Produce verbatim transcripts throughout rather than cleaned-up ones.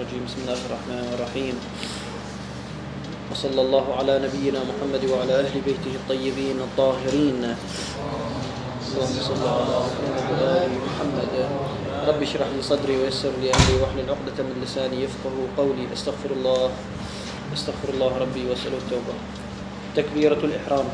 الرجيم. بسم الله الرحمن الرحيم. وصلى الله على نبينا محمد وعلى أهل بيته الطيبين الطاهرين. اللهم صل على محمد وآل محمد. رب اشرح لي صدري ويسر لي أمري واحلل عقدة من لساني يفقهوا قولي. أستغفر الله أستغفر الله ربي وأسأله التوبة. تكبيرة الإحرام.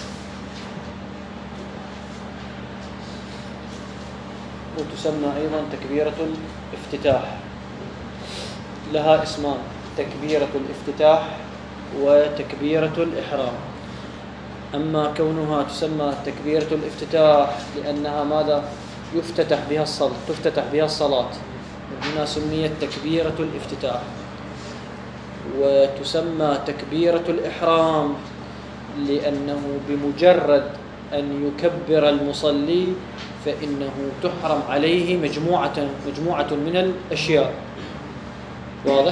وتسمى أيضا تكبيرة الافتتاح، لها اسمان: تكبيرة الافتتاح وتكبيرة الإحرام. أما كونها تسمى تكبيرة الافتتاح لأنها ماذا؟ يفتتح بها الصلاة، تفتتح بها الصلاة، هنا سميت تكبيرة الافتتاح. وتسمى تكبيرة الإحرام لأنه بمجرد أن يكبر المصلي فإنه تحرم عليه مجموعة مجموعة من الأشياء. واضح؟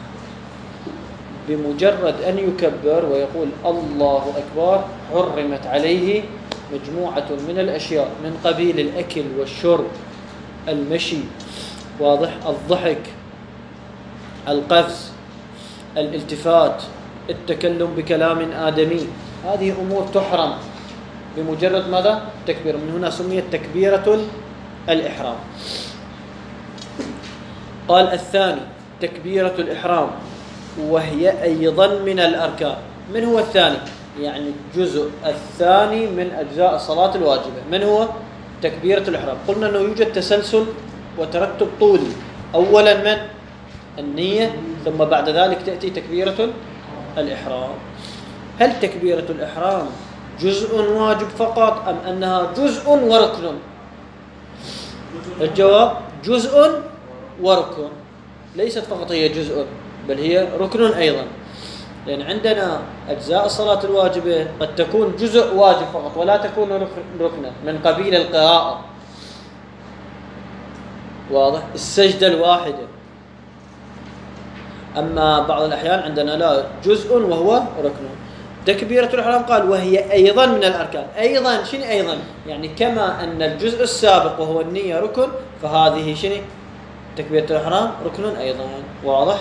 بمجرد أن يكبر ويقول الله أكبر حرمت عليه مجموعة من الأشياء من قبيل الأكل والشرب، المشي، واضح، الضحك، القفز، الالتفات، التكلم بكلام آدمي. هذه أمور تحرم بمجرد ماذا؟ تكبير. من هنا سميت تكبيرة الإحرام. قال الثاني تكبيرة الإحرام، وهي أيضا من الأركان. من هو الثاني؟ يعني الجزء الثاني من أجزاء الصلاة الواجبة. من هو؟ تكبيرة الإحرام. قلنا أنه يوجد تسلسل وترتب طولي. أولا من النية، ثم بعد ذلك تأتي تكبيرة الإحرام. هل تكبيرة الإحرام جزء واجب فقط أم أنها جزء وركن؟ الجواب جزء وركن، ليست فقط هي جزء بل هي ركن أيضا. لأن عندنا أجزاء الصلاة الواجبة قد تكون جزء واجب فقط ولا تكون ركنا، من قبيل القراءة، واضح، السجدة الواحدة. أما بعض الأحيان عندنا لا، جزء وهو ركن. تكبيرة الإحرام قال وهي أيضا من الأركان. أيضا شنو أيضا؟ يعني كما أن الجزء السابق وهو النية ركن، فهذه شنو؟ تكبيرة الإحرام ركن أيضا. واضح؟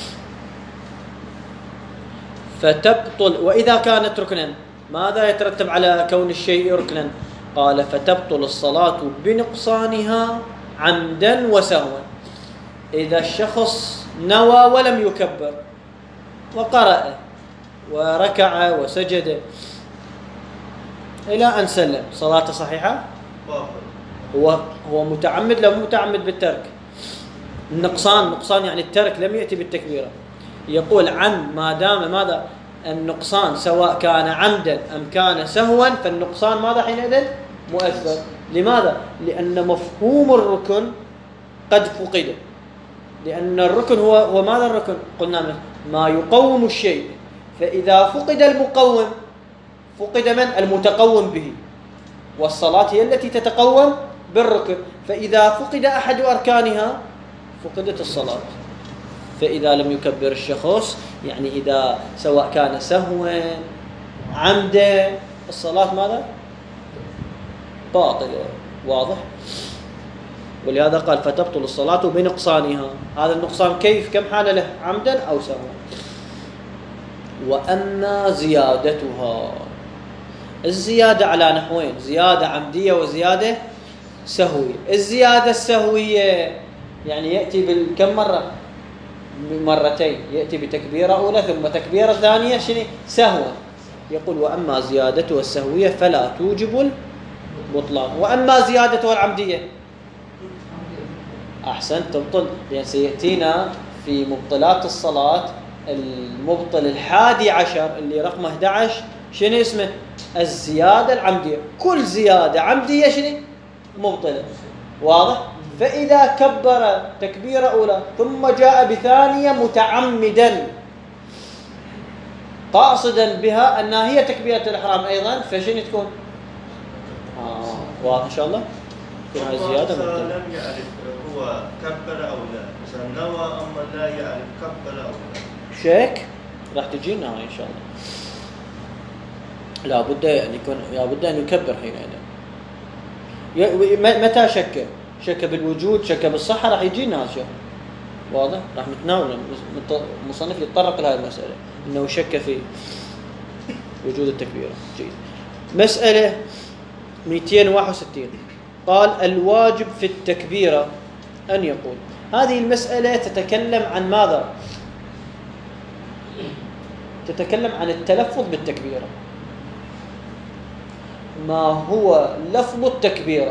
فتبطل. وإذا كانت ركنا ماذا يترتب على كون الشيء ركنا؟ قال فتبطل الصلاة بنقصانها عمدا وسهوا. إذا الشخص نوى ولم يكبر وقرأ وركع وسجد إلى أن سلم، صلاته صحيحة؟ هو هو متعمد لو متعمد بالترك. النقصان، نقصان يعني الترك لم يأتي بالتكبيرة. يقول عن ما دام ماذا؟ النقصان سواء كان عمدا أم كان سهوا، فالنقصان ماذا حينئذ؟ مؤثر. لماذا؟ لأن مفهوم الركن قد فقد. لأن الركن هو هو ماذا الركن؟ قلنا ما يقوم الشيء، فإذا فقد المقوم فقد من؟ المتقوم به. والصلاة هي التي تتقوم بالركن، فإذا فقد أحد أركانها فقدت الصلاة. فإذا لم يكبر الشخص يعني إذا سواء كان سهوا عمدا، الصلاة ماذا؟ باطلة. واضح؟ ولهذا قال فتبطل الصلاة بنقصانها. هذا النقصان كيف؟ كم حالة له؟ عمدا أو سهوا. وأما زيادتها، الزيادة على نحوين: زيادة عمدية وزيادة سهوية. الزيادة السهوية يعني يأتي بالكم مرة؟ مرتين، يأتي بتكبيرة أولى ثم تكبيرة ثانية شنو؟ سهوا. يقول وأما زيادتها السهوية فلا توجب البطلان. وأما زيادتها العمدية أحسن تبطل، لأن سيأتينا في مبطلات الصلاة المبطل الحادي عشر اللي رقمه أحد عشر شنو اسمه؟ الزيادة العمدية. كل زيادة عمدية شنو؟ مبطلة. واضح؟ فإذا كبر تكبيرة أولى ثم جاء بثانية متعمدا قاصدا بها أنها هي تكبيرة الإحرام أيضا، فشنو تكون؟ آه واضح إن شاء الله؟ تكون هاي زيادة مبطلة. لم يعرف هو كبر أو لا، مثلا نوى أما لا يعرف كبر أو لا، شك راح تجينا هاي إن شاء الله. لا بد أن يكون، لا بد أن يكبر حينئذ. متى شك؟ شك بالوجود، شك بالصحة، راح يجينا هذا. واضح؟ راح نتناول المصنف يتطرق لهذه المسألة أنه شك في وجود التكبيرة. جيد. مسألة مئتين وواحد وستين قال الواجب في التكبيرة أن يقول. هذه المسألة تتكلم عن ماذا؟ تتكلم عن التلفظ بالتكبيرة. ما هو لفظ التكبيرة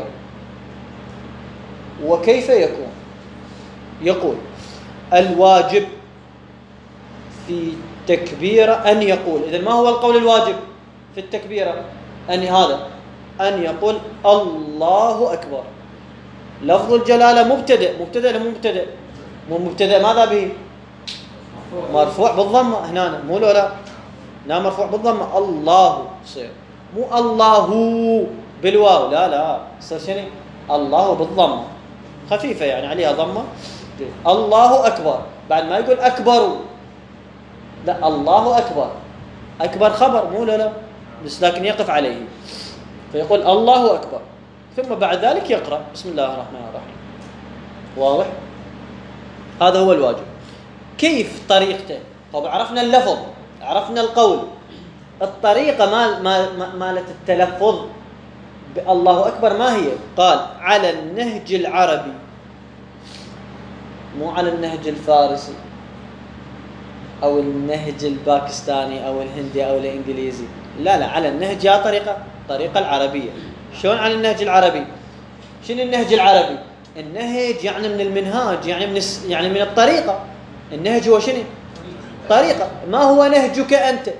وكيف يكون؟ يقول الواجب في التكبيرة أن يقول. إذن ما هو القول الواجب في التكبيرة؟ أن هذا أن يقول الله أكبر. لفظ الجلالة مبتدأ مبتدأ لم مبتدأ مو مبتدأ ماذا به؟ مرفوع بالضمة هنا مو لا لا مرفوع بالضمة. الله صير مو الله بالواو لا لا صار شنو؟ الله بالضمة خفيفة يعني عليها ضمة. الله أكبر بعد ما يقول أكبر لا الله أكبر. أكبر خبر مو لا لا بس لكن يقف عليه فيقول الله أكبر ثم بعد ذلك يقرأ بسم الله الرحمن الرحيم. واضح؟ هذا هو الواجب. كيف طريقته؟ طب عرفنا اللفظ عرفنا القول. الطريقة مال مال مالت التلفظ بالله أكبر ما هي؟ قال على النهج العربي مو على النهج الفارسي أو النهج الباكستاني أو الهندي أو الإنجليزي لا لا على النهج يا طريقة طريقة العربية. شلون على النهج العربي؟ شنو النهج العربي؟ النهج يعني من المنهاج يعني من الس... يعني من الطريقة. النهج هو شنو؟ طريقة. ما هو نهجك أنت؟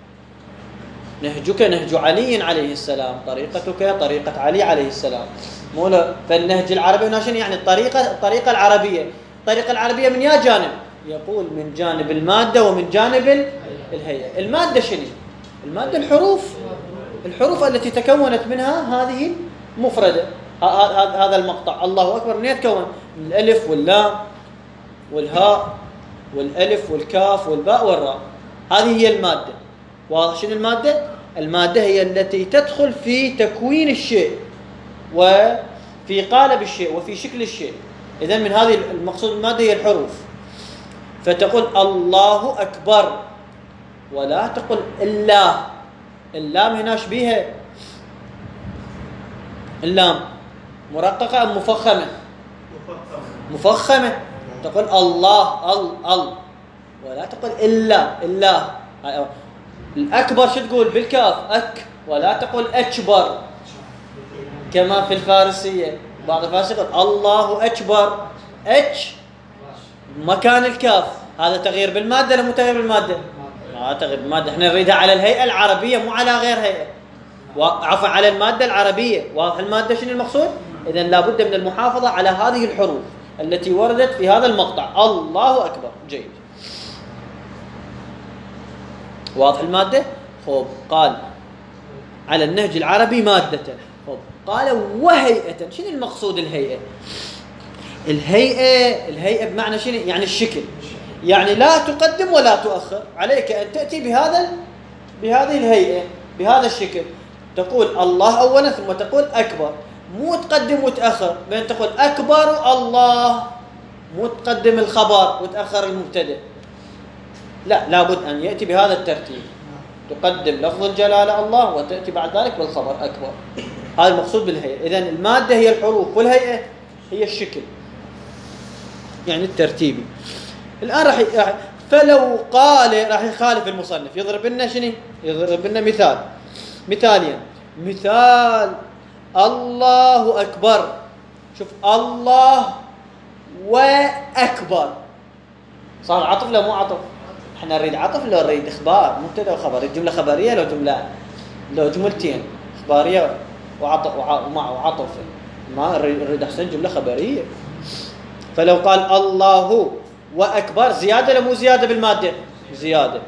نهجك نهج علي عليه السلام. طريقتك طريقة علي عليه السلام مو لا. فالنهج العربي هنا شنو يعني؟ الطريقة الطريقة العربية. الطريقة العربية من يا جانب؟ يقول من جانب المادة ومن جانب الهيئة. المادة شنو؟ المادة الحروف الحروف التي تكونت منها هذه مفردة. هذا المقطع الله أكبر من يتكون؟ من الألف واللام والهاء والألف والكاف والباء والراء. هذه هي المادة. واضح شنو المادة؟ المادة هي التي تدخل في تكوين الشيء وفي قالب الشيء وفي شكل الشيء. إذن من هذه المقصود المادة هي الحروف. فتقول الله أكبر ولا تقول الله. اللام هنا شبيهة اللام مرققة أم مفخمة؟ مفخمة. تقول الله ال ال ولا تقول إلا الله. الأكبر شو تقول بالكاف؟ أك ولا تقول أكبر كما في الفارسية. بعض الفارسية يقول الله أكبر أتش مكان الكاف. هذا تغيير بالمادة ولا مو تغيير بالمادة؟ ما تغيير بالمادة. احنا نريدها على الهيئة العربية مو على غير هيئة. عفوا على المادة العربية. واضح المادة شنو المقصود؟ إذن لابد من المحافظة على هذه الحروف التي وردت في هذا المقطع الله أكبر. جيد. واضح المادة؟ خب قال على النهج العربي مادة. خب قال وهيئة. شنو المقصود الهيئة؟ الهيئة الهيئة بمعنى شنو؟ يعني الشكل. يعني لا تقدم ولا تؤخر. عليك أن تأتي بهذا بهذه الهيئة بهذا الشكل. تقول الله أولا ثم تقول أكبر. مو تقدم وتأخر بين تقول أكبر الله مو تقدم الخبر وتأخر المبتدأ. لا لابد أن يأتي بهذا الترتيب. تقدم لفظ الجلالة الله وتأتي بعد ذلك بالخبر أكبر. هذا المقصود بالهيئة. إذن المادة هي الحروف والهيئة هي الشكل يعني الترتيبي. الآن راح فلو قال راح يخالف المصنف يضرب لنا شنو؟ يضرب لنا مثال مثالين. مثال الله أكبر. شوف الله وأكبر صار عطف لا مو عطف؟ احنا نريد عطف لو نريد اخبار مبتدا وخبر. الجمله خبريه لو جمله لو جملتين اخباريه وعطف ومع وعطف ما نريد احسن جمله خبريه. فلو قال الله واكبر زياده ولا مو زياده بالماده؟ زياده.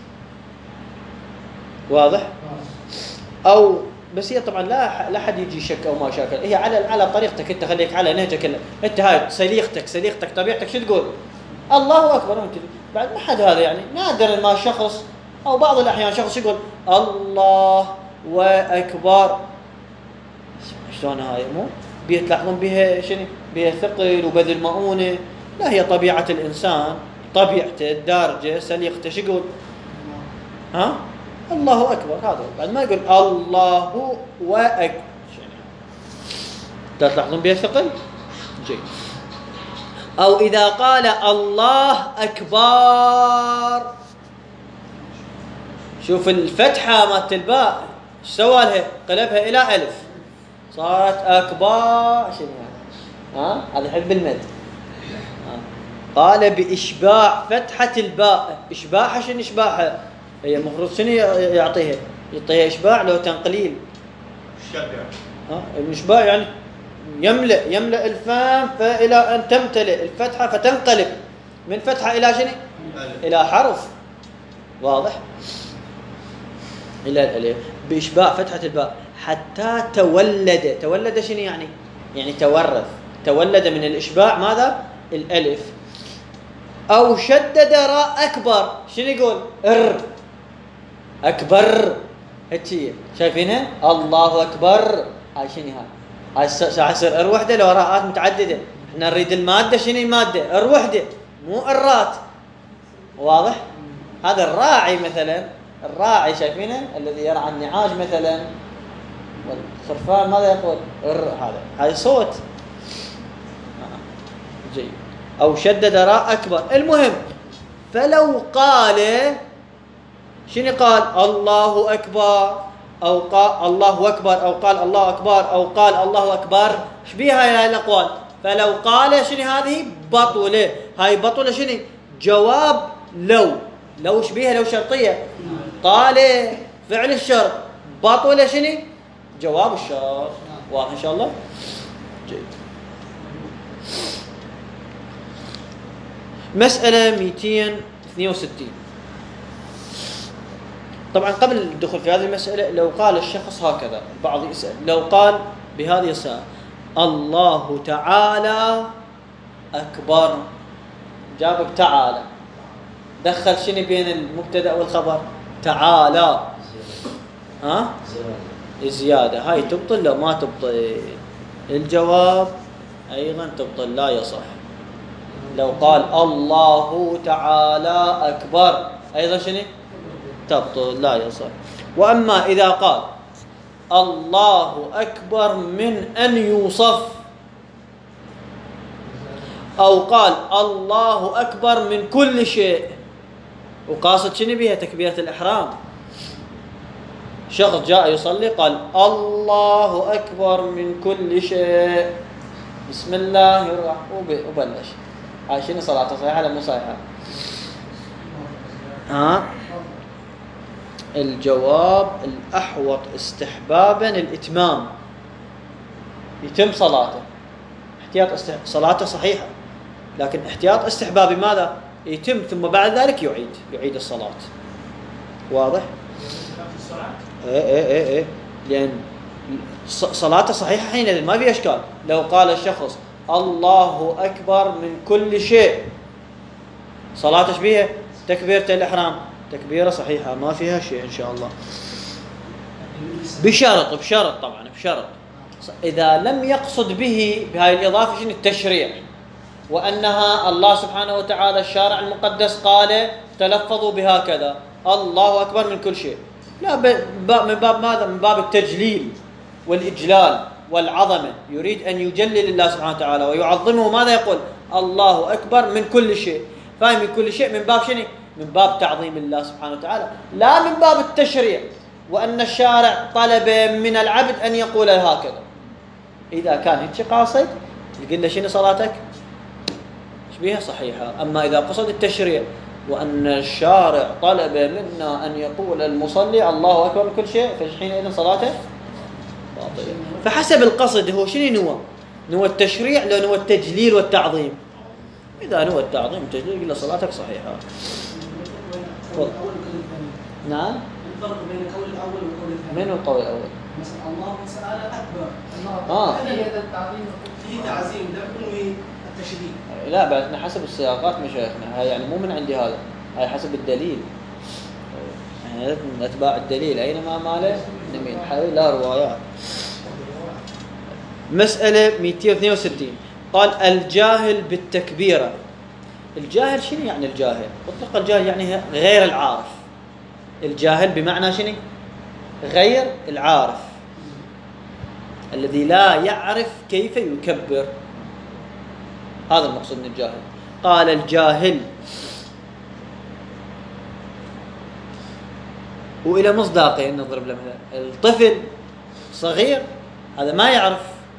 واضح؟ او بس هي طبعا لا لا حد يجي شك او ما شاك. هي على على طريقتك انت. خليك على نهجك انت. هاي سليقتك سليقتك طبيعتك شو تقول؟ الله اكبر. انت بعد ما حد هذا يعني نادر ما شخص او بعض الاحيان شخص يقول الله واكبر. شلون هاي؟ مو بيه تلاحظون بها شنو؟ بها ثقل وبذل مؤونه لا، هي طبيعة الإنسان، طبيعته الدارجة سليقته، شو يقول؟ ها؟ الله أكبر. هذا بعد ما يقول الله وأكبر. تلاحظون بها الثقل؟ جيد. أو إذا قال الله أكبر، شوف الفتحة مالت الباء ايش سوى لها؟ قلبها إلى ألف، صارت أكبر. شنو ها؟ هذا حب المد. قال بإشباع فتحة الباء. إشباعها شنو إشباعها؟ هي المفروض شنو يعطيها؟ يعطيها إشباع لو تنقليل. شبع. ها؟ الإشباع يعني يملأ يملأ الفم فإلى أن تمتلئ الفتحة فتنقلب من فتحة إلى شنو؟ إلى حرف. واضح؟ إلى الألف بإشباع فتحة الباء حتى تولد. تولد شنو يعني؟ يعني تورث. تولد من الإشباع ماذا؟ الألف. أو شدد راء أكبر، شنو يقول؟ ار أكبر. هتشي شايفينها؟ الله أكبر. هاي شنو هاي؟ هاي ساعة يصير ار وحدة لو راءات متعددة. احنا نريد المادة شنو المادة؟ ار وحدة مو ارات. واضح؟ هذا الراعي مثلا، الراعي شايفينه الذي يرعى النعاج مثلا والخرفان ماذا يقول؟ ار. هذا هاي صوت. جيد. أو شدد راء أكبر. المهم فلو قال شنو قال؟ الله أكبر أو قال الله أكبر أو قال الله أكبر أو قال الله أكبر. ايش بيها هاي الأقوال؟ فلو قال شنو هذه؟ بطلة. هاي بطلة شنو؟ جواب لو. لو ايش بيها؟ لو شرطية. قال فعل الشرط. بطلة شنو؟ جواب الشرط. واضح إن شاء الله؟ جيد. مسألة مئتين واثنين وستين. طبعا قبل الدخول في هذه المسألة، لو قال الشخص هكذا، بعض يسأل لو قال بهذه الصيغة الله تعالى أكبر، جاب تعالى، دخل شنو بين المبتدأ والخبر؟ تعالى. ها؟ زيادة. هاي تبطل لو ما تبطل؟ الجواب أيضا تبطل، لا يصح. لو قال الله تعالى أكبر أيضا شنو؟ تبطل، لا يصح. وأما إذا قال الله أكبر من أن يوصف، أو قال الله أكبر من كل شيء، وقاصد شنو بيها؟ تكبيرة الإحرام. شخص جاء يصلي قال الله أكبر من كل شيء، بسم الله الرحمن، وبلش. هاي شنو صلاته؟ صحيحة ولا مو صحيحة؟ ها؟ الجواب الأحوط استحبابا الإتمام، يتم صلاته. احتياط استح... صلاته صحيحة، لكن احتياط استحبابي ماذا؟ يتم ثم بعد ذلك يعيد يعيد الصلاة. واضح؟ ايه ايه ايه ايه لأن صلاته صحيحة حينئذ ما في إشكال. لو قال الشخص الله أكبر من كل شيء، صلاته بيها تكبيرة الإحرام، تكبيرة صحيحة ما فيها شيء إن شاء الله، بشرط بشرط طبعا بشرط إذا لم يقصد به بهاي الإضافة شنو؟ التشريع، وأنها الله سبحانه وتعالى الشارع المقدس قال تلفظوا بهكذا الله أكبر من كل شيء. لا، من باب ماذا؟ من باب التجليل والإجلال والعظمة، يريد أن يجلل الله سبحانه وتعالى ويعظمه. ماذا يقول؟ الله أكبر من كل شيء. فاهم؟ من كل شيء من باب شنو؟ من باب تعظيم الله سبحانه وتعالى، لا من باب التشريع، وأن الشارع طلب من العبد أن يقول هكذا. إذا كان هيك قاصد قلنا شنو صلاتك؟ ايش بيها؟ صحيحة. أما إذا قصد التشريع وأن الشارع طلب منا أن يقول المصلي الله أكبر من كل شيء، فحينئذ صلاته باطلة. فحسب القصد هو شنو نوى؟ نوى التشريع لو نوى التجليل والتعظيم؟ إذا نوى التعظيم والتجليل قلنا صلاتك صحيحة. نعم. الفرق بين القول الأول والقول الثاني. من هو القول الأول؟ مثلا الله تعالى أكبر. آه. هذا التعظيم فيه تعظيم، ده بدون التشريع. لا، بعد حسب السياقات مشايخنا، هاي يعني مو من عندي هذا، هاي حسب الدليل. يعني من أتباع الدليل أينما ماله نميل، هاي لا روايات. مسألة مئتين واثنين وستين. قال الجاهل بالتكبيرة. الجاهل شنو يعني الجاهل؟ مطلق الجاهل يعني غير العارف. الجاهل بمعنى شنو؟ غير العارف الذي لا يعرف كيف يكبر، هذا المقصود من الجاهل. قال الجاهل، وإلى مصداقين نضرب له مثال. الطفل صغير هذا ما يعرف.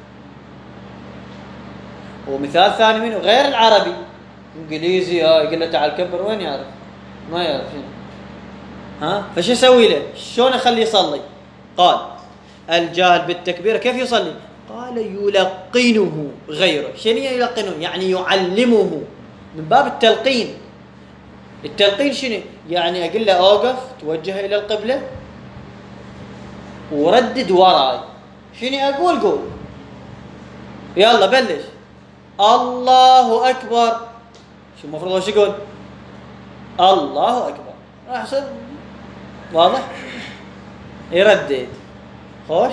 ومثال ثاني منه غير العربي، انجليزي، ها يقول له تعال كبر، وين يعرف؟ ما يعرف. ها فش يسوي له؟ شلون يخليه يصلي؟ قال الجاهل بالتكبير كيف يصلي؟ قال يلقنه غيره. شنو يلقنه؟ يعني يعلمه من باب التلقين. التلقين شنو؟ يعني اقول له اوقف، توجه الى القبلة وردد وراي. شنو اقول؟ قول يلا بلش الله اكبر. شو المفروض وش يقول؟ الله اكبر. احسن، واضح؟ يردد. خوش؟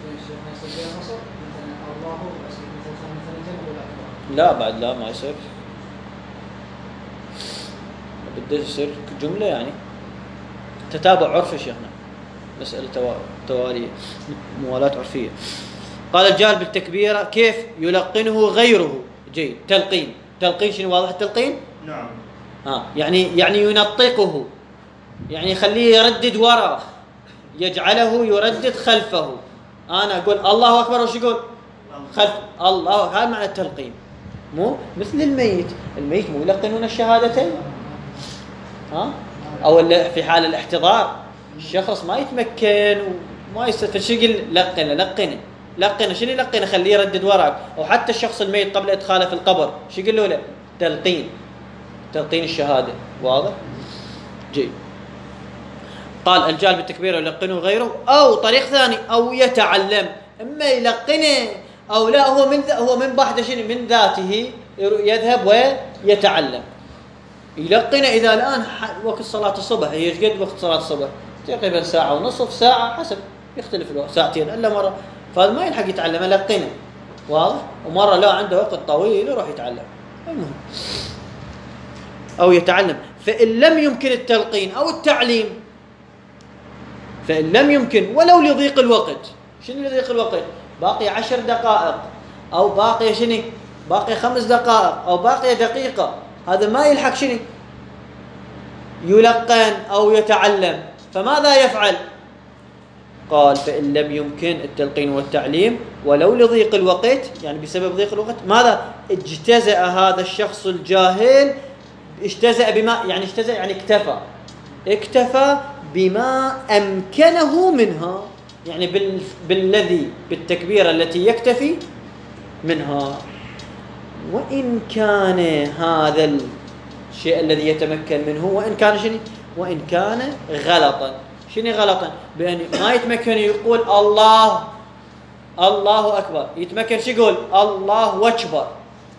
لا بعد لا، ما يصير. بدي يصير جملة يعني تتابع عرفي شيخنا، مسألة توالية، موالات عرفية. قال الجاهل بالتكبيرة كيف يلقنه غيره. جيد. تلقين. تلقين شنو؟ واضح التلقين؟ نعم. ها يعني يعني ينطقه، يعني يخليه يردد وراه، يجعله يردد خلفه. انا اقول الله اكبر، وش يقول؟ خلف الله. هذا معنى التلقين. مو مثل الميت. الميت مو يلقنون الشهادتين، ها؟ او في حال الاحتضار الشخص ما يتمكن وما يستفيد، شو يقول؟ لقنه لقنه لقنه. شنو يلقنه؟ خليه يردد وراك. او حتى الشخص الميت قبل ادخاله في القبر شو يقول له؟ تلقين، تلقين الشهاده. واضح؟ جيد. قال الجاهل بالتكبير يلقنه غيره، او طريق ثاني او يتعلم. اما يلقنه او لا، هو من هو من بحث شنو؟ من ذاته يذهب ويتعلم. يلقنه اذا الان وقت صلاه الصبح، هي ايش قد وقت صلاه الصبح؟ تقريبا ساعه ونصف، ساعه، حسب يختلف الوقت، ساعتين الا مره، فهذا ما يلحق يتعلم. يلقنه. واضح؟ ومره لا عنده وقت طويل يروح يتعلم. المهم او يتعلم. فان لم يمكن التلقين او التعليم، فإن لم يمكن ولو لضيق الوقت. شنو لضيق الوقت؟ باقي عشر دقائق، أو باقي شنو؟ باقي خمس دقائق، أو باقي دقيقة، هذا ما يلحق شنو؟ يلقن أو يتعلم. فماذا يفعل؟ قال فإن لم يمكن التلقين والتعليم ولو لضيق الوقت، يعني بسبب ضيق الوقت، ماذا؟ اجتزأ هذا الشخص الجاهل. اجتزأ بما يعني اجتزأ يعني اكتفى اكتفى بما أمكنه منها، يعني بال... بالذي بالتكبيرة التي يكتفي منها. وإن كان هذا الشيء الذي يتمكن منه، وإن كان شنو؟ وإن كان غلطا. شنو غلطا؟ بأن ما يتمكن يقول الله الله أكبر، يتمكن شو يقول؟ الله أكبر.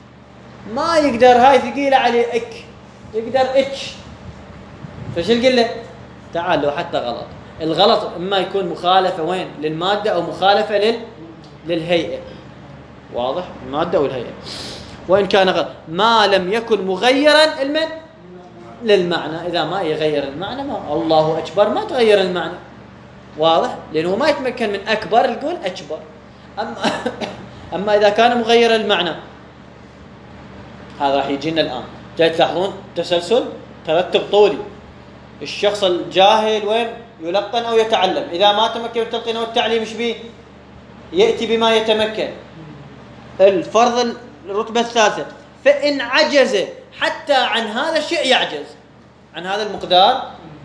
ما يقدر، هاي ثقيلة عليه، اك يقدر اتش. فشو نقول له؟ تعال لو حتى غلط. الغلط اما يكون مخالفه وين؟ للماده، او مخالفه لل للهيئه. واضح؟ الماده والهيئه. وان كان غلط ما لم يكن مغيرا المن للمعنى. اذا ما يغير المعنى، ما الله اكبر ما تغير المعنى. واضح؟ لانه ما يتمكن من اكبر يقول اكبر. اما اما اذا كان مغير المعنى، هذا راح يجينا الان. جاي تلاحظون تسلسل ترتب طولي. الشخص الجاهل وين؟ يلقن أو يتعلم. إذا ما تمكن من التلقين والتعليم ايش بيه؟ يأتي بما يتمكن. الفرض الرتبة الثالثة، فإن عجز حتى عن هذا الشيء، يعجز عن هذا المقدار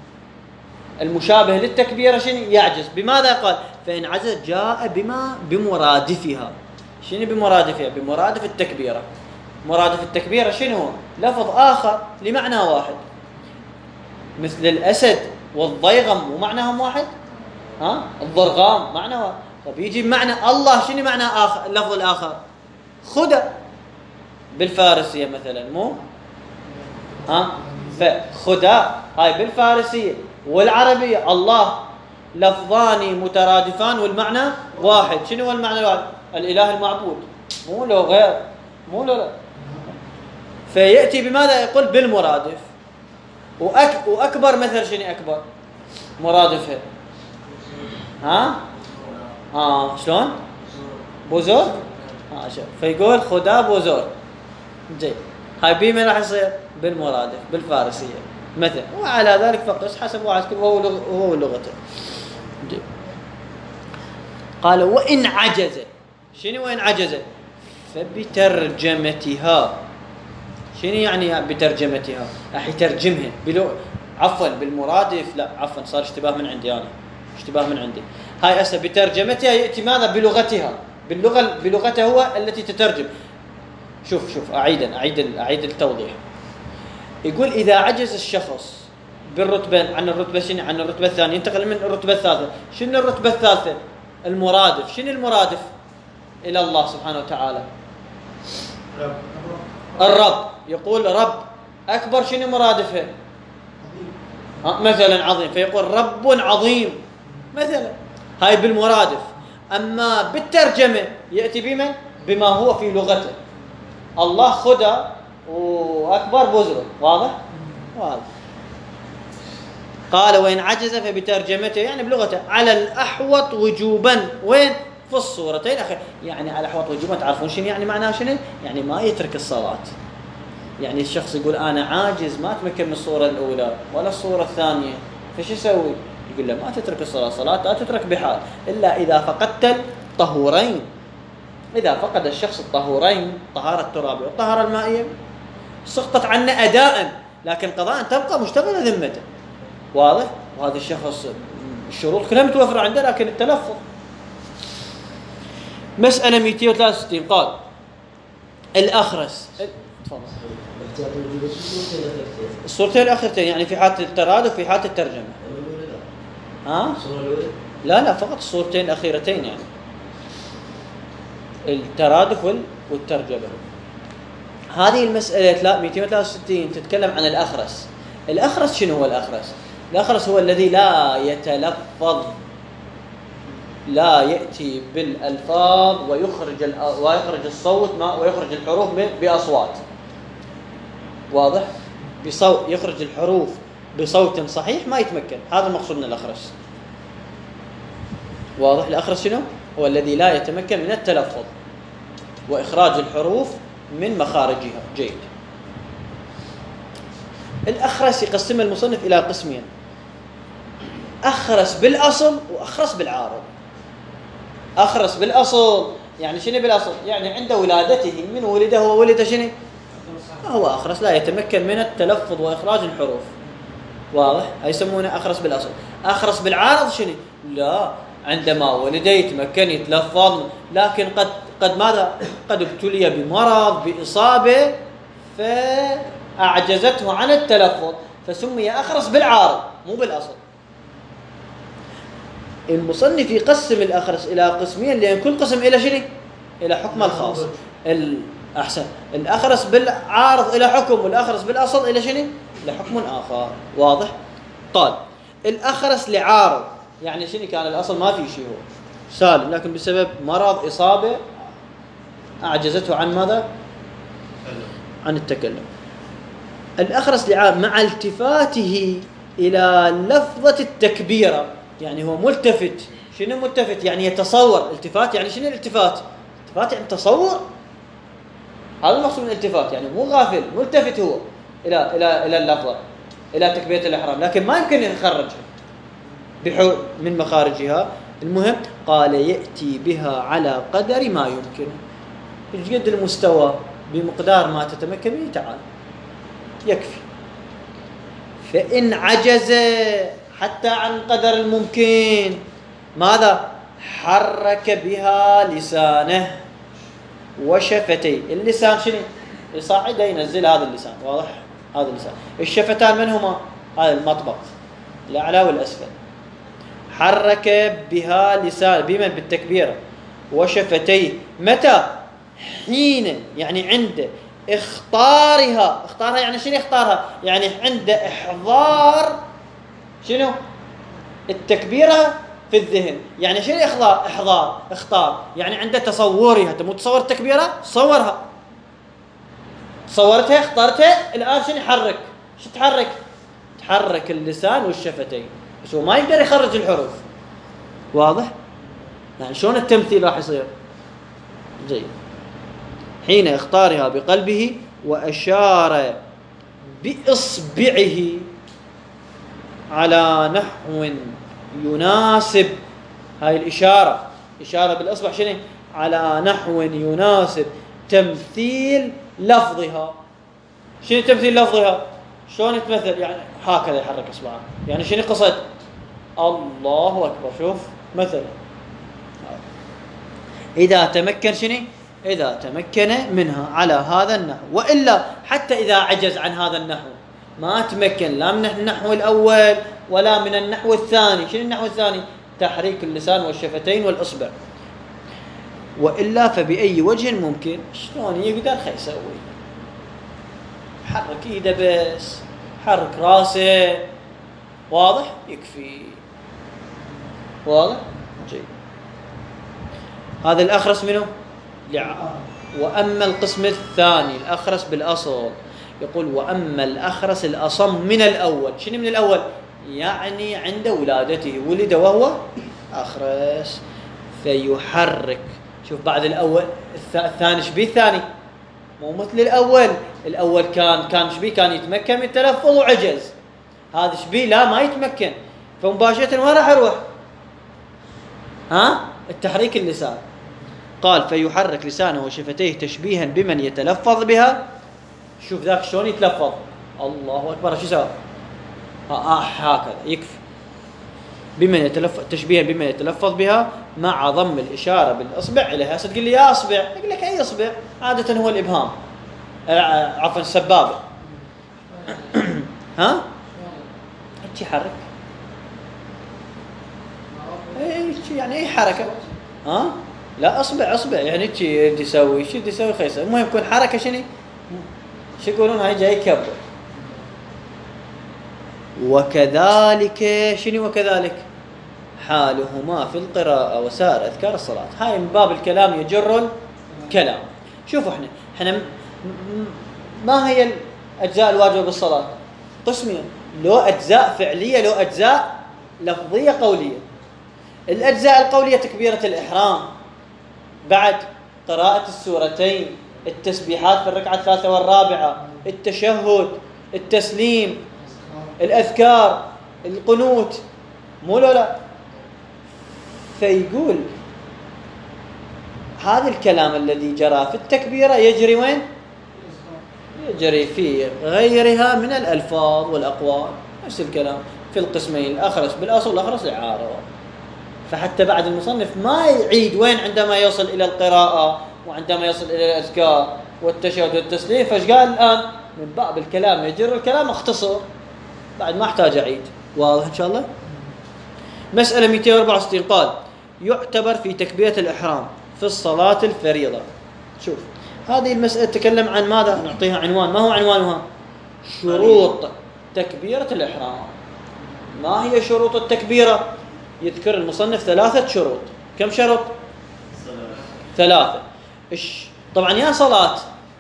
المشابه للتكبيرة، شنو؟ يعجز. بماذا قال؟ فإن عجز جاء بما بمرادفها. شنو بمرادفها؟ بمرادف التكبيرة. مرادف التكبيرة شنو هو؟ لفظ آخر لمعنى واحد، مثل الأسد والضيغم ومعناهم واحد. ها؟ الضرغام معنى واحد. طب يجي بمعنى الله، شنو معنى آخر؟ اللفظ الآخر خدى بالفارسية مثلا، مو؟ ها؟ فخدى هاي بالفارسية والعربية الله لفظان مترادفان والمعنى واحد. شنو هو المعنى الواحد؟ الإله المعبود، مو لو غير مو لا لا. فيأتي بماذا؟ يقول بالمرادف. وأك وأكبر مثل شنو أكبر مرادفه؟ ها؟ آه شلون؟ بوزور؟ آه شوف. فيقول خدا بوزور. جيد. هاي بمن راح يصير؟ بالمرادف بالفارسية مثل. وعلى ذلك فقس حسب واحد وهو وهو لغته. جيد. قال وإن عجز. شنو وإن عجز؟ فبترجمتها. شنو يعني بترجمتها؟ راح يترجمها بلو عفوا بالمرادف. لا عفوا صار اشتباه من عندي انا اشتباه من عندي. هاي هسه بترجمتها ياتي ماذا؟ بلغتها باللغه بلغته هو التي تترجم. شوف شوف اعيدا اعيد اعيد التوضيح. يقول اذا عجز الشخص بالرتبه عن الرتبه شنو عن الرتبه الثانيه ينتقل من الرتبه الثالثه. شنو الرتبه الثالثه؟ المرادف. شنو المرادف الى الله سبحانه وتعالى؟ رب. الرب. يقول رب أكبر. شنو مرادفه؟ مثلا عظيم. فيقول رب عظيم مثلا. هاي بالمرادف. أما بالترجمة يأتي بمن؟ بما هو في لغته. الله خدا وأكبر بزرگ. واضح؟ واضح. قال وإن عجز فبترجمته يعني بلغته على الأحوط وجوبا. وين؟ في الصورتين أخي. يعني على الأحوط وجوبا تعرفون شنو يعني معناه شنو؟ يعني ما يترك الصلاة. يعني الشخص يقول أنا عاجز ما أتمكن من الصورة الأولى ولا الصورة الثانية فش يسوي؟ يقول له ما تترك الصلاة. صلاة لا تترك بحال إلا إذا فقدت الطهورين. إذا فقد الشخص الطهورين طهارة الترابية والطهارة المائية سقطت عنه أداء لكن قضاء تبقى مشتغلة ذمته. واضح؟ وهذا الشخص الشروط كلها متوفرة عنده لكن التلفظ. مسألة مئتين وثلاثة وستين قال الأخرس. تفضل. الصورتين الأخيرتين يعني في حالة الترادف وفي حالة الترجمة. ها؟ لا لا فقط الصورتين الأخيرتين يعني الترادف والترجمة. هذه المسألة لا مئتين وثلاثة وستين تتكلم عن الأخرس. الأخرس شنو هو الأخرس؟ الأخرس هو الذي لا يتلفظ لا يأتي بالألفاظ ويخرج ويخرج الصوت ما ويخرج الحروف بأصوات. واضح؟ بصوت يخرج الحروف بصوت صحيح ما يتمكن. هذا المقصود من الأخرس. واضح؟ الأخرس شنو؟ هو الذي لا يتمكن من التلفظ وإخراج الحروف من مخارجها. جيد. الأخرس يقسم المصنف إلى قسمين: أخرس بالأصل وأخرس بالعارض. أخرس بالأصل يعني شنو بالأصل؟ يعني عند ولادته من ولده هو ولد شنو؟ هو أخرس لا يتمكن من التلفظ وإخراج الحروف. واضح؟ يسمونه أخرس بالأصل. أخرس بالعارض شنو؟ لا عندما ولد يتمكن يتلفظ لكن قد قد ماذا؟ قد ابتلي بمرض بإصابة فأعجزته عن التلفظ فسمي أخرس بالعارض مو بالأصل. المصنف يقسم الأخرس إلى قسمين لأن كل قسم إلى شنو؟ إلى حكم الخاص. الأحسن الأخرس بالعارض إلى حكم والأخرس بالأصل إلى شنو؟ إلى حكم آخر. واضح؟ قال الأخرس لعارض يعني شنو؟ كان الأصل ما في شيء هو سالم لكن بسبب مرض إصابة أعجزته عن ماذا؟ عن التكلم. الأخرس لعارض مع التفاته إلى لفظة التكبيرة يعني هو ملتفت. شنو ملتفت؟ يعني يتصور. التفات يعني شنو الالتفات؟ التفات يعني تصور. هذا المقصود من الالتفات يعني مو غافل ملتفت هو إلى إلى إلى اللفظة إلى تكبيرة الإحرام لكن ما يمكن يخرجها بحو من مخارجها. المهم قال يأتي بها على قدر ما يمكن. قد المستوى بمقدار ما تتمكن به تعال يكفي. فإن عجز حتى عن قدر الممكن ماذا؟ حرك بها لسانه وشفتيه. اللسان شنو؟ يصعد ينزل هذا اللسان. واضح؟ هذا اللسان. الشفتان من هما؟ هذا المطبق الأعلى والأسفل. حرك بها لسان بمن؟ بالتكبيرة وشفتيه. متى؟ حين يعني عند اختارها. اختارها يعني شنو اختارها؟ يعني عند إحضار شنو؟ التكبيرة في الذهن. يعني شنو إحضار؟ إحضار اختار يعني عند تصورها. تبغى تصور التكبيرة صورها صورتها اخترتها الآن شنو يحرك؟ شو تحرك؟ تحرك اللسان والشفتين، بس هو ما يقدر يخرج الحروف. واضح؟ يعني شلون التمثيل راح يصير؟ جيد. حين اختارها بقلبه وأشار بإصبعه على نحو يناسب، هاي الإشارة إشارة بالإصبع شنو؟ على نحو يناسب تمثيل لفظها. شنو تمثيل لفظها؟ شلون يتمثل؟ يعني هكذا يحرك إصبعه، يعني شنو قصد؟ الله أكبر. شوف مثلا إذا تمكن شنو؟ إذا تمكن منها على هذا النحو، وإلا حتى إذا عجز عن هذا النحو، ما تمكن لا من النحو الأول ولا من النحو الثاني. شنو النحو الثاني؟ تحريك اللسان والشفتين والإصبع. وإلا فبأي وجه ممكن. شلون يقدر يسوي؟ حرك إيده بس، حرك راسه. واضح؟ يكفي. واضح؟ جيد. هذا الأخرس منه؟ وأما القسم الثاني الأخرس بالأصل، يقول وأما الأخرس الأصم من الأول. شنو من الأول؟ يعني عند ولادته ولد وهو أخرس، فيحرك. شوف بعد الأول الثاني شبيه؟ الثاني مو مثل الأول. الأول كان كان شبيه؟ كان يتمكن من التلفظ وعجز. هذا شبيه لا ما يتمكن، فمباشرة وين راح يروح؟ ها؟ التحريك اللسان. قال فيحرك لسانه وشفتيه تشبيها بمن يتلفظ بها. شوف ذاك شلون يتلفظ، الله أكبر. شو سوى؟ هكذا يكفي. بمن يتلفظ، تشبيها بمن يتلفظ بها مع ضم الإشارة بالإصبع إليها. هسه تقول لي يا إصبع، أقول لك أي إصبع؟ عادة هو الإبهام، عفوا السبابة. ها؟ هيك يحرك، يعني أي حركة. ها؟ لا أصبع أصبع يعني هيك يدي يسوي شو يدي يسوي خيسة. المهم يكون حركة شنو؟ شو يقولون؟ هاي جاي يكبر. وكذلك شنو؟ وكذلك حالهما في القراءة وسائر أذكار الصلاة. هاي من باب الكلام يجر الكلام. شوفوا احنا احنا ما هي الأجزاء الواجبة بالصلاة؟ قسمين، لو أجزاء فعلية لو أجزاء لفظية قولية. الأجزاء القولية تكبيرة الإحرام، بعد قراءة السورتين، التسبيحات في الركعة الثالثة والرابعة، التشهد، التسليم، الأذكار، القنوت، مو لا. فيقول هذا الكلام الذي جرى في التكبيرة يجري وين؟ يجري في غيرها من الألفاظ والأقوال. نفس الكلام في القسمين، الأخرس بالأصل والأخرس الإعارة. فحتى بعد المصنف ما يعيد وين عندما يصل إلى القراءة وعندما يصل إلى الأذكار والتشهد والتسليم. فايش قال الآن؟ من باب الكلام يجر الكلام، اختصر، بعد ما احتاج أعيد. واضح إن شاء الله؟ مسألة مئتين وأربعة وستين قال يعتبر في تكبيرة الإحرام في الصلاة الفريضة. شوف هذه المسألة تكلم عن ماذا؟ نعطيها عنوان. ما هو عنوانها؟ شروط تكبيرة الإحرام. ما هي شروط التكبيرة؟ يذكر المصنف ثلاثة شروط. كم شرط؟ ثلاثة. إيش طبعا يا صلاة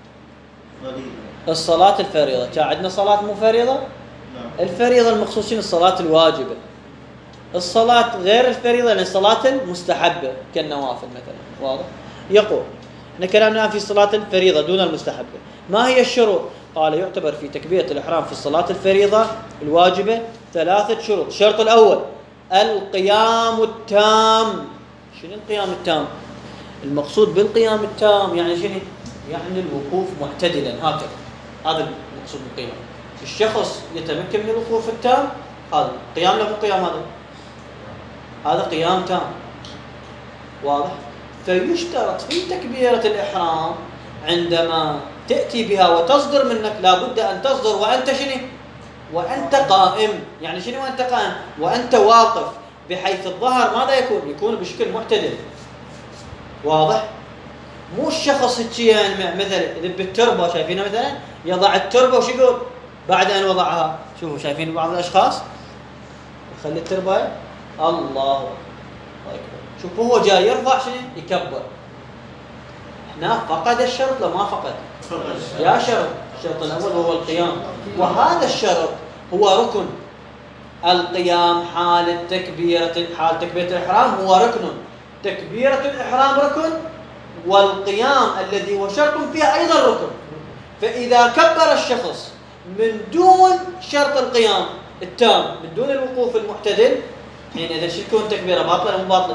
الصلاة الفريضة. كان عندنا صلاة مو فريضة؟ الفريضة المقصود شنو؟ الصلاة الواجبة. الصلاة غير الفريضة يعني الصلاة المستحبة كالنوافل مثلا. واضح؟ يقول احنا كلامنا في صلاة الفريضة دون المستحبة. ما هي الشروط؟ قال يعتبر في تكبيرة الإحرام في الصلاة الفريضة الواجبة ثلاثة شروط. الشرط الأول القيام التام. شنو القيام التام؟ المقصود بالقيام التام يعني شنو؟ يعني الوقوف معتدلا هكذا. هذا المقصود بالقيام. الشخص يتمكن من الوقوف التام، هذا قيام له القيام، هذا هذا قيام تام. واضح؟ فيشترط في تكبيرة الإحرام عندما تأتي بها وتصدر منك لابد أن تصدر وأنت شنو؟ وأنت قائم. يعني شنو وأنت قائم؟ وأنت واقف، بحيث الظهر ماذا يكون؟ يكون بشكل معتدل. واضح؟ مو الشخص يعني مثلا إذا بالتربة شايفينه مثلا يضع التربة وش يقول بعد أن وضعها؟ شوفوا شايفين بعض الأشخاص يخلي التربة الله أكبر. شوفوا هو جاي يرفع شنو؟ يكبر. هنا فقد الشرط لو ما فقد؟ يا شرط الشرط الأول وهو القيام، وهذا الشرط هو ركن. القيام حال التكبيرة، حال تكبيرة الإحرام هو ركن، تكبيرة الإحرام ركن، والقيام الذي هو شرط فيها أيضا ركن. فإذا كبر الشخص من دون شرط القيام التام، من دون الوقوف المعتدل، حينئذ شو تكون تكبيرة باطلة أو باطلة؟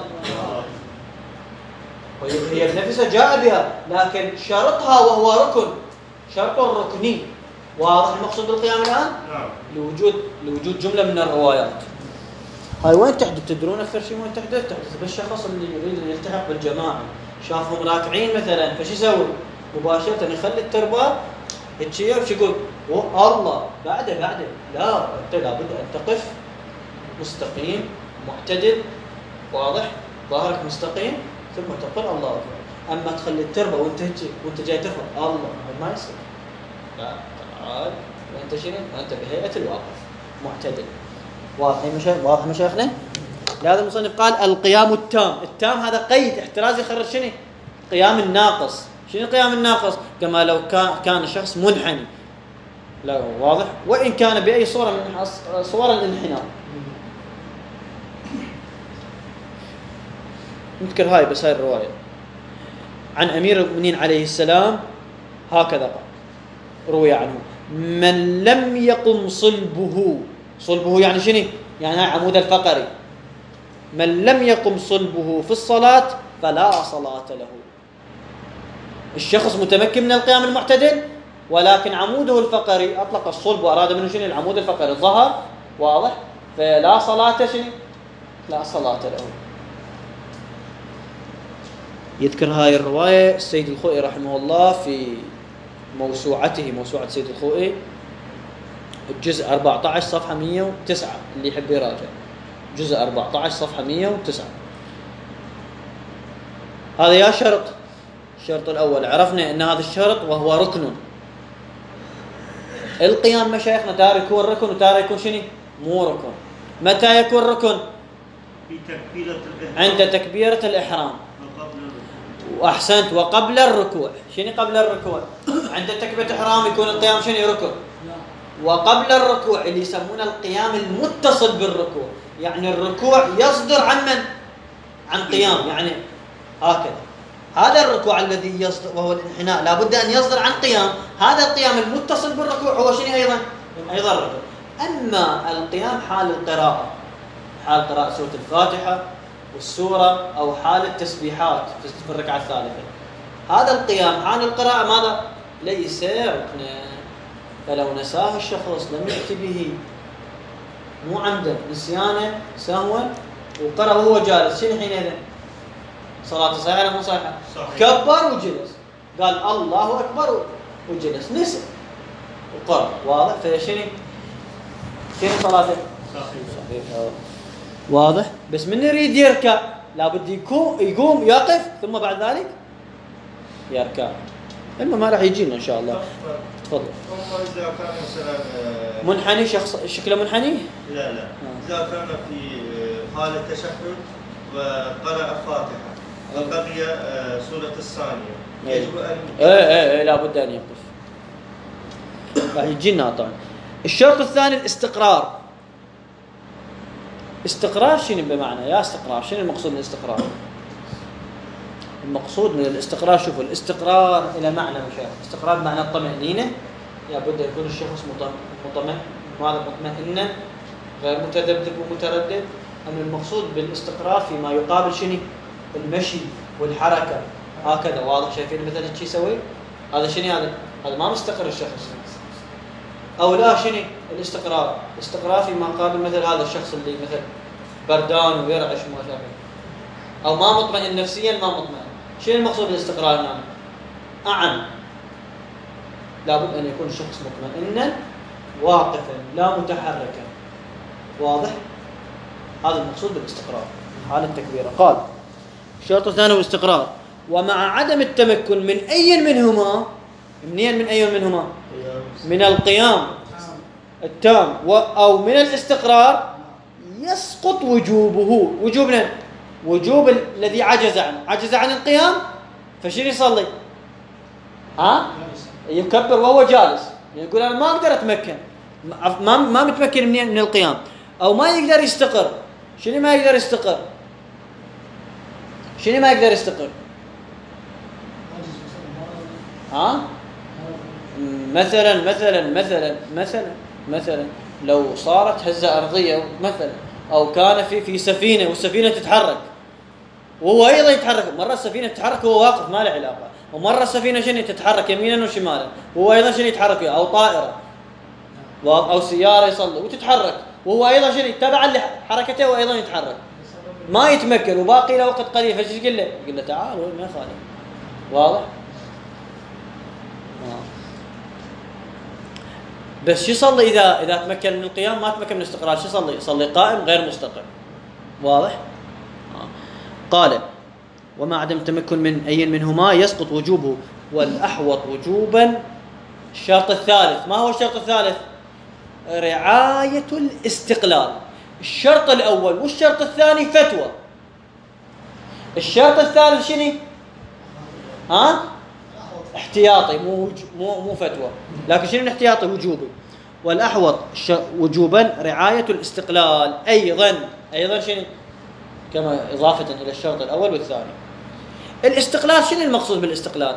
هي بنفسها جاء بها، لكن شرطها وهو ركن، شرط ركني. واضح المقصود بالقيام الآن؟ نعم. لوجود لوجود جملة من الروايات. هاي وين تحدث؟ تدرون أكثر شيء وين تحدث؟ تحدث بالشخص اللي يريد أن يلتحق بالجماعة، شافهم راكعين مثلا، فش يسوي؟ مباشرة يخلي التربة تشير، وش يقول؟ الله بعده بعده. لا، أنت لابد أن تقف مستقيم معتدل، واضح؟ ظهرك مستقيم، ثم تقول الله أكبر. أما تخلي التربة وأنت وأنت جاي تفهم الله، ما يصير. لا، تعال وأنت شنو؟ أنت بهيئة الواقف معتدل. واضح مشايخ؟ واضح مشايخنا؟ لهذا المصنف قال القيام التام. التام هذا قيد احترازي يخرج شنو؟ قيام الناقص. شنو القيام الناقص؟ كما لو كان كان شخص منحني. لا، واضح؟ وإن كان بأي صورة من صور الانحناء. نذكر هاي بس هاي الرواية عن أمير المؤمنين عليه السلام هكذا قال، روي عنه: من لم يقم صلبه، صلبه يعني شنو؟ يعني هاي عمود الفقري. من لم يقم صلبه في الصلاة فلا صلاة له. الشخص متمكن من القيام المعتدل، ولكن عموده الفقري أطلق الصلب وأراد منه شنو؟ العمود الفقري الظهر، واضح؟ فلا صلاة شنو؟ لا صلاة له. يذكر هاي الرواية السيد الخوئي رحمه الله في موسوعته، موسوعة السيد الخوئي، الجزء أربعة عشر صفحة مئة وتسعة، اللي يحب يراجع جزء أربعة عشر صفحة مئة وتسعة. هذا يا شرط. الشرط الأول عرفنا أن هذا الشرط وهو ركن. القيام مشايخنا تارة يكون ركن وتارة يكون شنو؟ مو ركن. متى يكون ركن؟ في تكبيرة الإحرام. عند تكبيرة الإحرام. وأحسنت. وقبل الركوع. شنو قبل الركوع؟ عند تكبيرة الإحرام يكون القيام شنو؟ ركن. وقبل الركوع اللي يسمونه القيام المتصل بالركوع، يعني الركوع يصدر عن من؟ عن قيام، يعني هكذا. هذا الركوع الذي يصدر وهو الانحناء لابد أن يصدر عن قيام. هذا القيام المتصل بالركوع هو شنو أيضا؟ أيضا الركوع. أما القيام حال القراءة، حال قراءة سورة الفاتحة والسورة، أو حال التسبيحات في الركعة الثالثة، هذا القيام حال القراءة ماذا؟ ليس ركنا. فلو نساه الشخص لم يأتي به مو عمدا، نسيانه سهوا، وقرأ وهو جالس، شنو حينئذ؟ صلاة صحيحة ولا مو صحيحة؟ كبر وجلس، قال الله أكبر وجلس، نسي وقرأ، واضح؟ فشنو؟ شنو صلاته؟ صحيحة. واضح؟ بس من يريد يركع لابد يكون يقوم يقف ثم بعد ذلك يركع. المهم ما راح يجينا ان شاء الله. تفضل. ثم اذا كان مثلا منحني، شخص شكله منحني؟ لا لا اذا كان في حال التشهد وقرأ الفاتحة وبقي سورة الثانية يجب ان ايه ايه ايه لابد ان يقف. راح يجينا طبعا. الشرط الثاني الاستقرار. استقرار شنو بمعنى؟ يا استقرار شنو المقصود من الاستقرار؟ المقصود من الاستقرار، شوفوا الاستقرار إلى معنى مشاهد. استقرار بمعنى الطمأنينة، لابد يكون الشخص مطمئن، ماذا مطمئنا غير متذبذب ومتردد. أما المقصود بالاستقرار فيما يقابل شنو؟ المشي والحركة هكذا، واضح؟ شايفين مثلا شي يسوي هذا شنو؟ هذا هذا ما مستقر الشخص. أو لا شنو الاستقرار؟ الاستقرار فيما قابل مثل هذا الشخص اللي مثل بردان ويرعش ما شابه، أو ما مطمئن نفسيا، ما مطمئن. شنو المقصود بالاستقرار هنا؟ أعم، لابد أن يكون الشخص مطمئنا واقفا لا متحركا، واضح؟ هذا المقصود بالاستقرار حال التكبيرة. قال الشرط الثاني هو الاستقرار، ومع عدم التمكن من أي منهما. منين من أي منهما؟ من القيام التام أو من الاستقرار يسقط وجوبه. وجوبنا وجوب الذي عجز عنه، عجز عن القيام، فشنو يصلي؟ ها؟ يكبر وهو جالس، يقول أنا ما أقدر أتمكن، ما ما متمكن من من القيام، أو ما يقدر يستقر. شنو ما يقدر يستقر؟ شنو ما يقدر يستقر؟ ها؟ مثلا مثلا مثلا مثلا مثلا لو صارت هزة أرضية مثلا، أو كان في في سفينة والسفينة تتحرك وهو أيضا يتحرك، مرة السفينة تتحرك وهو واقف ما له علاقة، ومرة السفينة شنو تتحرك يمينا وشمالا وهو أيضا شنو يتحرك، أو طائرة أو سيارة يصلي وتتحرك وهو أيضا شنو تبع لحركته وأيضا يتحرك، ما يتمكن وباقي له وقت قليل، فايش يقول له؟ يقول له تعال ما يخالف. واضح؟ بس شو يصلي إذا إذا تمكن من القيام ما تمكن من الاستقرار؟ شو يصلي؟ يصلي قائم غير مستقر. واضح؟ آه. قال وما عدم تمكن من أي منهما يسقط وجوبه، والأحوط وجوبا. الشرط الثالث، ما هو الشرط الثالث؟ رعاية الاستقلال. الشرط الأول والشرط الثاني فتوى. الشرط الثالث شنو؟ ها؟ احتياطي، مو مو مو فتوى، لكن شنو الاحتياطي؟ وجوبي. والأحوط وجوبا رعاية الاستقلال أيضا. أيضا شنو؟ كما إضافة إلى الشرط الأول والثاني. الاستقلال شنو المقصود بالاستقلال؟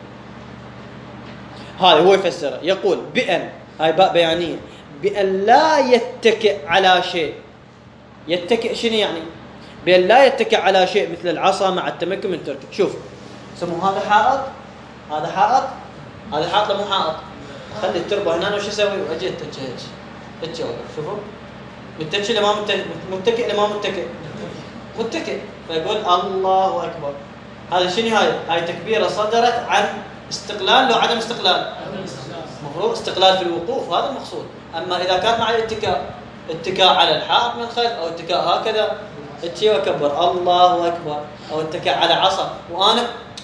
هذا هو يفسره، يقول بأن، هاي باء بيانية، بأن لا يتكئ على شيء. يتكئ شنو يعني؟ بأن لا يتكئ على شيء مثل العصا مع التمكن من تركه. شوف سمو هذا حائط، هذا حائط، هذا حائط مو حائط، خلي التربة هنا وش يسوي؟ واجي اتكئ هيك هيك واقف. شوفوا متكئ ولا ما متكئ؟ متكئ ولا ما متكئ؟ متكئ. فيقول الله أكبر. هذا شنو؟ هاي هاي تكبيرة صدرت عن استقلال لو عدم استقلال؟ مفروض استقلال في الوقوف، هذا المقصود. أما إذا كان مع الاتكاء، اتكاء على الحائط من الخلف أو اتكاء هكذا اتشي وكبر الله أكبر، أو اتكاء على عصا وأنا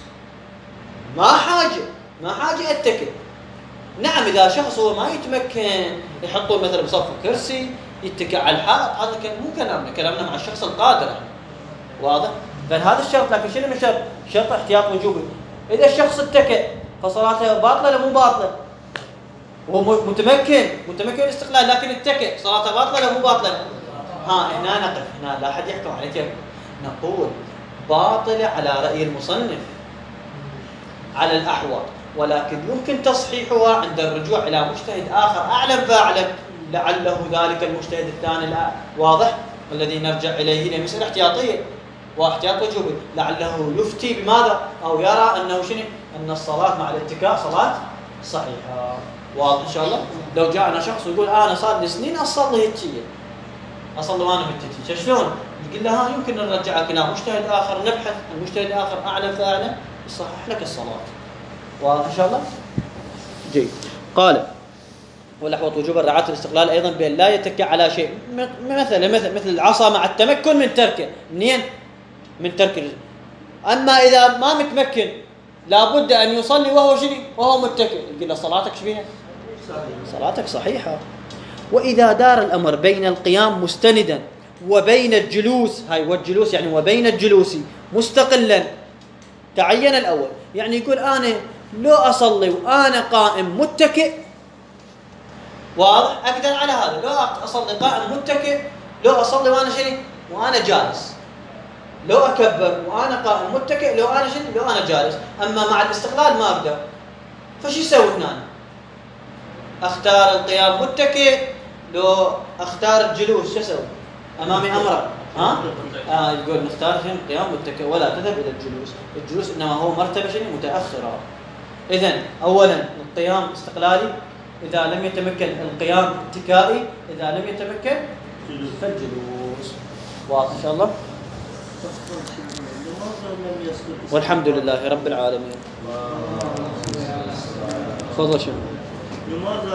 ما حاجة ما حاجة اتكئ. نعم إذا شخص هو ما يتمكن يحطون مثلا بصف كرسي يتكئ على الحائط، هذا مو كلامنا، كلامنا مع الشخص القادر. واضح؟ فهذا الشرط. لكن شنو من شرط؟ شرط احتياط وجوبي. إذا الشخص اتكئ فصلاته باطلة ولا مو باطلة؟ هو متمكن متمكن الاستقلال لكن اتكئ، صلاته باطلة ولا مو باطلة؟ ها هنا نقف، هنا لا أحد يحكم على كيف نقول باطلة على رأي المصنف على الأحوط، ولكن يمكن تصحيحها عند الرجوع إلى مجتهد آخر أعلم فأعلم، لعله ذلك المجتهد الثاني الآن. واضح؟ الذي نرجع إليه لمسألة احتياطية واحتياط وجوبي، لعله يفتي بماذا؟ أو يرى أنه شنو؟ أن الصلاة مع الاتكاء صلاة صحيحة. واضح إن شاء الله؟ لو جاءنا شخص ويقول أنا صار لي سنين أصلي هيك، أصلي وأنا متكئ، شلون؟ نقول له ها يمكن نرجعك إلى مجتهد آخر، نبحث عن مجتهد آخر أعلم فأعلم يصحح لك الصلاة. واضح إن شاء الله؟ جيد. قال والأحوط وجوب رعاية الاستقلال أيضا بأن لا يتكئ على شيء، مثل مثل مثل العصا مع التمكن من تركه. منين؟ من ترك. أما إذا ما متمكن لابد أن يصلي وهو شنو؟ وهو متكئ، يقول له صلاتك شبيها؟ صلاتك صحيحة. وإذا دار الأمر بين القيام مستندا وبين الجلوس، هاي والجلوس يعني وبين الجلوس مستقلا، تعين الأول. يعني يقول أنا لو أصلي وأنا قائم متكئ، واضح؟ أقدر على هذا، لو أصلي قائم متكئ، لو أصلي وأنا شنو؟ وأنا جالس، لو أكبر وأنا قائم متكئ، لو أنا شنو؟ لو أنا جالس. أما مع الاستقلال ما أقدر، فشو يسوي هنا؟ أختار القيام متكئ، لو أختار الجلوس شو أسوي؟ أمامي أمر، ها؟ آه يقول نختار شنو؟ القيام متكئ ولا تذهب إلى الجلوس. الجلوس إنما هو مرتبة شنو؟ متأخرة. إذن أولا القيام استقلالي، إذا لم يتمكن القيام اتكائي، إذا لم يتمكن فالجلوس. واضح إن شاء الله؟ والحمد لله رب العالمين. تفضل شنو؟